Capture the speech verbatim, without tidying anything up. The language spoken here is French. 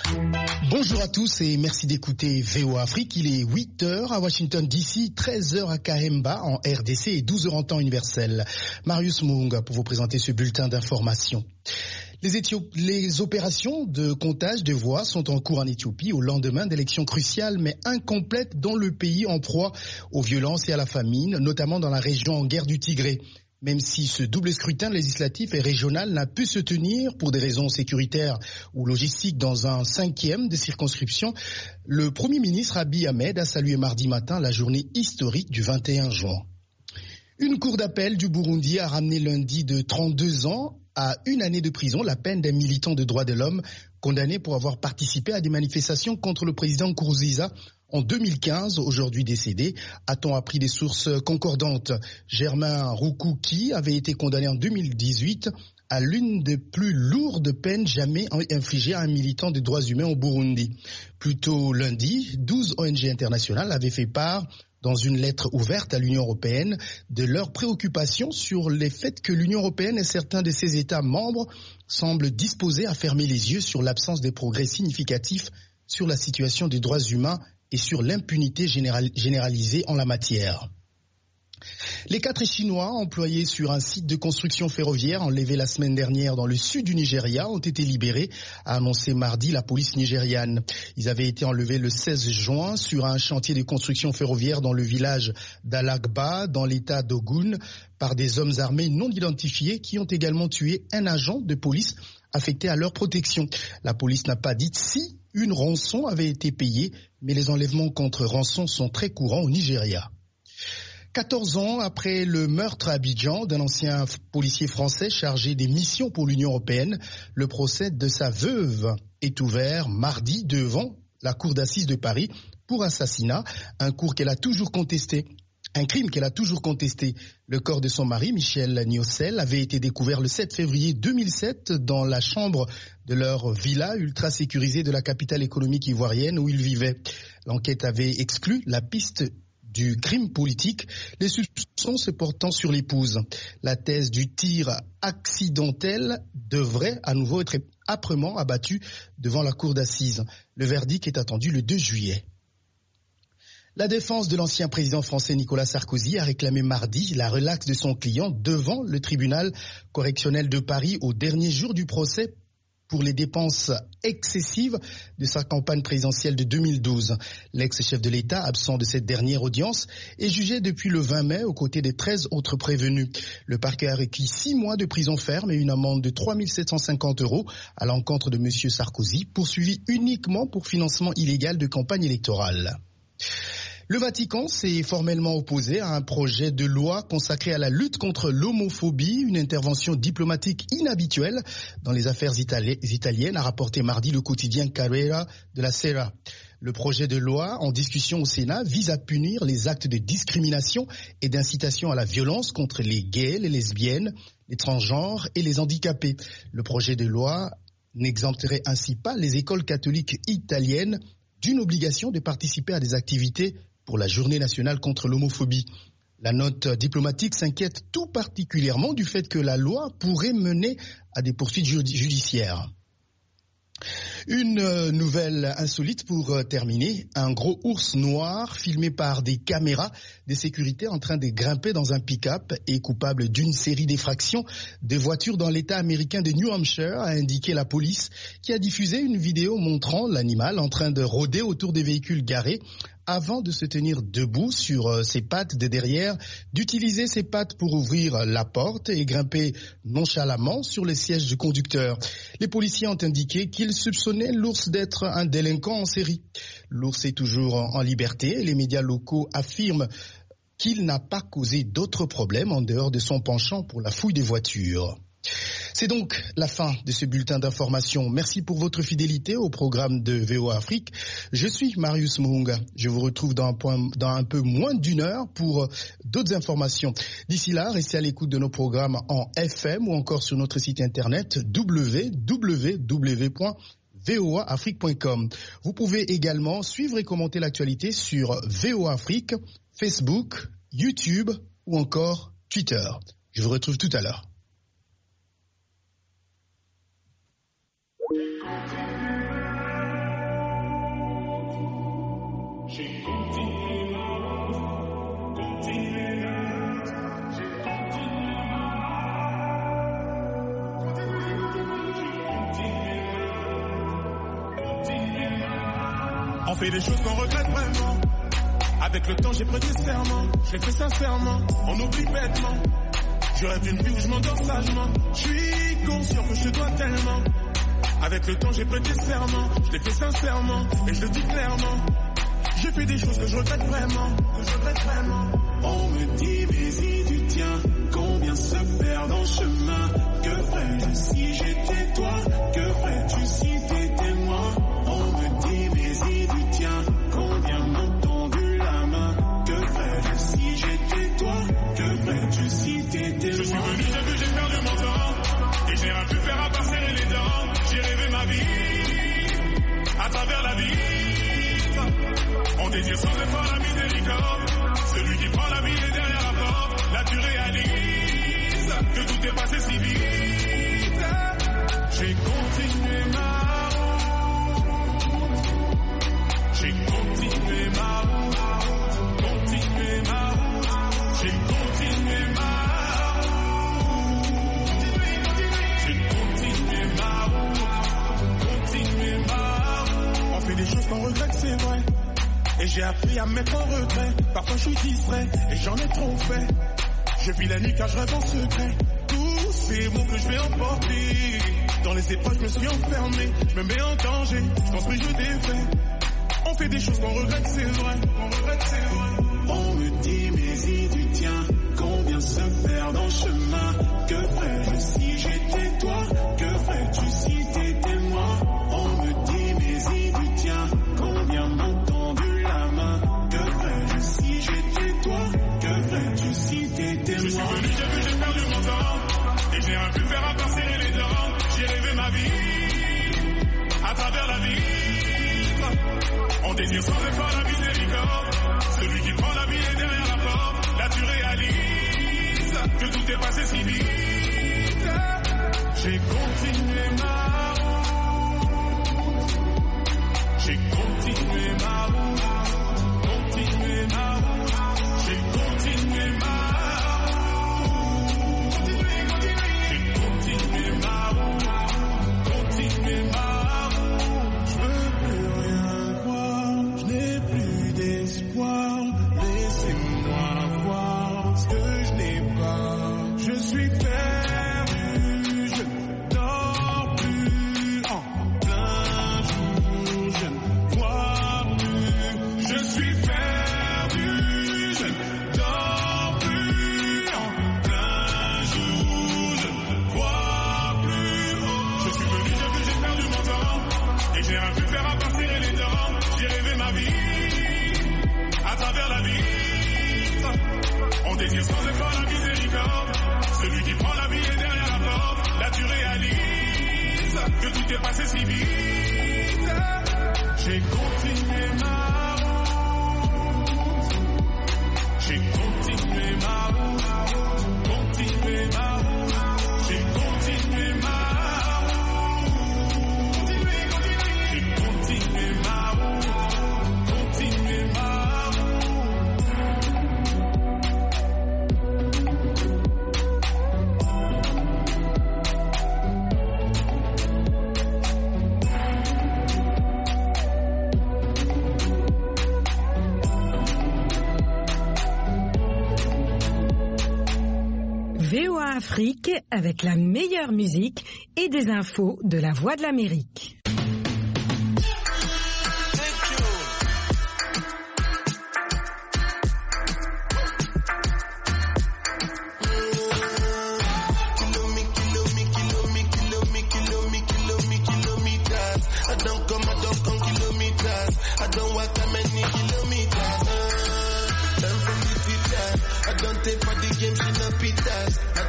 Bonjour à tous et merci d'écouter V O A Afrique. Il est huit heures à Washington D C, treize heures à Kahemba en R D C et douze heures en temps universel. Marius Mounga pour vous présenter ce bulletin d'information. Les, Éthiop... les opérations de comptage de voix sont en cours en Éthiopie au lendemain d'élections cruciales mais incomplètes dans le pays en proie aux violences et à la famine, notamment dans la région en guerre du Tigré. Même si ce double scrutin législatif et régional n'a pu se tenir pour des raisons sécuritaires ou logistiques dans un cinquième de circonscription, le Premier ministre Abiy Ahmed a salué mardi matin la journée historique du vingt et un juin. Une cour d'appel du Burundi a ramené lundi de trente-deux ans à une année de prison la peine d'un militant de droits de l'homme condamné pour avoir participé à des manifestations contre le président Nkurunziza en deux mille quinze, aujourd'hui décédé, a-t-on appris des sources concordantes. Germain Rukuki avait été condamné en deux mille dix-huit à l'une des plus lourdes peines jamais infligées à un militant des droits humains au Burundi. Plus tôt lundi, douze O N G internationales avaient fait part dans une lettre ouverte à l'Union européenne de leurs préoccupations sur les faits que l'Union européenne et certains de ses États membres semblent disposés à fermer les yeux sur l'absence de progrès significatifs sur la situation des droits humains et sur l'impunité général, généralisée en la matière. Les quatre Chinois employés sur un site de construction ferroviaire enlevé la semaine dernière dans le sud du Nigeria ont été libérés, a annoncé mardi la police nigériane. Ils avaient été enlevés le seize juin sur un chantier de construction ferroviaire dans le village d'Alagba, dans l'état d'Ogun, par des hommes armés non identifiés qui ont également tué un agent de police affecté à leur protection. La police n'a pas dit si une rançon avait été payée, mais les enlèvements contre rançon sont très courants au Nigeria. quatorze ans après le meurtre à Abidjan d'un ancien policier français chargé des missions pour l'Union européenne, le procès de sa veuve est ouvert mardi devant la cour d'assises de Paris pour assassinat, un cours qu'elle a toujours contesté. Un crime qu'elle a toujours contesté. Le corps de son mari, Michel Niocel, avait été découvert le sept février deux mille sept dans la chambre de leur villa ultra sécurisée de la capitale économique ivoirienne où ils vivaient. L'enquête avait exclu la piste du crime politique, les soupçons se portant sur l'épouse. La thèse du tir accidentel devrait à nouveau être âprement abattue devant la cour d'assises. Le verdict est attendu le deux juillet. La défense de l'ancien président français Nicolas Sarkozy a réclamé mardi la relaxe de son client devant le tribunal correctionnel de Paris au dernier jour du procès pour les dépenses excessives de sa campagne présidentielle de deux mille douze. L'ex-chef de l'État, absent de cette dernière audience, est jugé depuis le vingt mai aux côtés des treize autres prévenus. Le parquet a requis six mois de prison ferme et une amende de trois mille sept cent cinquante euros à l'encontre de M. Sarkozy, poursuivi uniquement pour financement illégal de campagne électorale. Le Vatican s'est formellement opposé à un projet de loi consacré à la lutte contre l'homophobie, une intervention diplomatique inhabituelle dans les affaires itali- italiennes, a rapporté mardi le quotidien Carrera de la Sera. Le projet de loi en discussion au Sénat vise à punir les actes de discrimination et d'incitation à la violence contre les gays, les lesbiennes, les transgenres et les handicapés. Le projet de loi n'exempterait ainsi pas les écoles catholiques italiennes d'une obligation de participer à des activités pour la journée nationale contre l'homophobie. La note diplomatique s'inquiète tout particulièrement du fait que la loi pourrait mener à des poursuites judiciaires. Une nouvelle insolite pour terminer. Un gros ours noir filmé par des caméras de sécurité en train de grimper dans un pick-up est coupable d'une série d'effractions de voitures dans l'État américain de New Hampshire, a indiqué la police, qui a diffusé une vidéo montrant l'animal en train de rôder autour des véhicules garés avant de se tenir debout sur ses pattes de derrière, d'utiliser ses pattes pour ouvrir la porte et grimper nonchalamment sur le siège du conducteur. Les policiers ont indiqué qu'ils soupçonnaient l'ours d'être un délinquant en série. L'ours est toujours en liberté. Les médias locaux affirment qu'il n'a pas causé d'autres problèmes en dehors de son penchant pour la fouille des voitures. C'est donc la fin de ce bulletin d'information. Merci pour votre fidélité au programme de V O A Afrique. Je suis Marius Mounga. Je vous retrouve dans un, point, dans un peu moins d'une heure pour d'autres informations. D'ici là, restez à l'écoute de nos programmes en F M ou encore sur notre site internet w w w point v o a afrique point com. Vous pouvez également suivre et commenter l'actualité sur V O A Afrique, Facebook, YouTube ou encore Twitter. Je vous retrouve tout à l'heure. On fait des choses qu'on regrette vraiment. Avec le temps j'ai pris des serments. Je l'ai fait sincèrement, on oublie bêtement. Je rêve d'une vie où je m'endors sagement. Je suis conscient que je te dois tellement. Avec le temps j'ai pris des serments. Je l'ai fait sincèrement et je le dis clairement. J'ai fait des choses que je regrette vraiment. Que je regrette vraiment. On me dit mais si tu tiens, combien se perdent en chemin. Que ferais-je si j'étais toi? Que ferais-tu si t'étais moi? On me dit mais si tu tiens, combien m'ont tendu la main. Que ferais-je si j'étais toi? Que ferais-tu si t'étais moi? Je suis venu, j'ai vu, j'ai perdu mon temps. Et j'ai rien pu faire à part serrer les dents. J'ai rêvé ma vie, à travers la vie. On désire sans effort la miséricorde. Celui qui prend la vie est derrière la porte. Là tu réalises que tout est passé si vite. J'ai continué ma route. J'ai continué ma route. Continué ma route. J'ai continué ma route. J'ai continué ma route. Continué ma route. On fait des choses qu'on regrette, c'est vrai. Et j'ai appris à me mettre en retrait. Parfois je suis distrait et j'en ai trop fait. Je vis la nuit car je rêve en secret. Tous ces mots que je vais emporter. Dans les épreuves je me suis enfermé. Je me mets en danger, je construis, je défais. On fait des choses qu'on regrette, c'est vrai. On regrette, c'est vrai. On me dit mais si tu tiens, combien se perdent en chemin. Que ferais-je si j'étais toi? Que ferais-tu si t'étais moi? On me dit mais si tu tiens, combien m'ont tendu la main. Que ferais-je si j'étais toi? Que ferais-tu si t'étais moi? Je suis venu, j'ai vu, j'ai perdu mon temps. Et j'ai rien pu faire à part serrer les dents. J'ai rêvé ma vie, à travers la vie. On désire sans effort la miséricorde. Celui qui prend la vie est derrière la porte. Là tu réalises que tout est passé si vite. J'ai continué ma route. J'ai continué ma route. Continué ma route. J'ai continué ma route. J'ai continué ma route. Continué ma route. Je veux plus rien voir. Je n'ai plus d'espoir. Laissez-moi voir ce que je n'ai pas. Je suis perdu. Je ne dors plus en plein jour. Je ne vois plus. Je suis perdu. Je ne dors plus en plein jour. Je ne vois plus. Je suis venu, j'ai vu, j'ai perdu mon temps. Et j'ai rien pu faire à part serrer les dents. J'ai rêvé ma vie, à travers la vie. On désire sans effort la miséricorde. Celui qui prend la vie est derrière la porte. Là tu réalises que tout est passé si vite. J'ai continué ma route. J'ai continué ma route. Continué ma route. J'ai continué ma route. J'ai continué ma route. Continué ma route. V O A Afrique avec la meilleure musique et des infos de la Voix de l'Amérique. I don't take for the game, she no pitas. I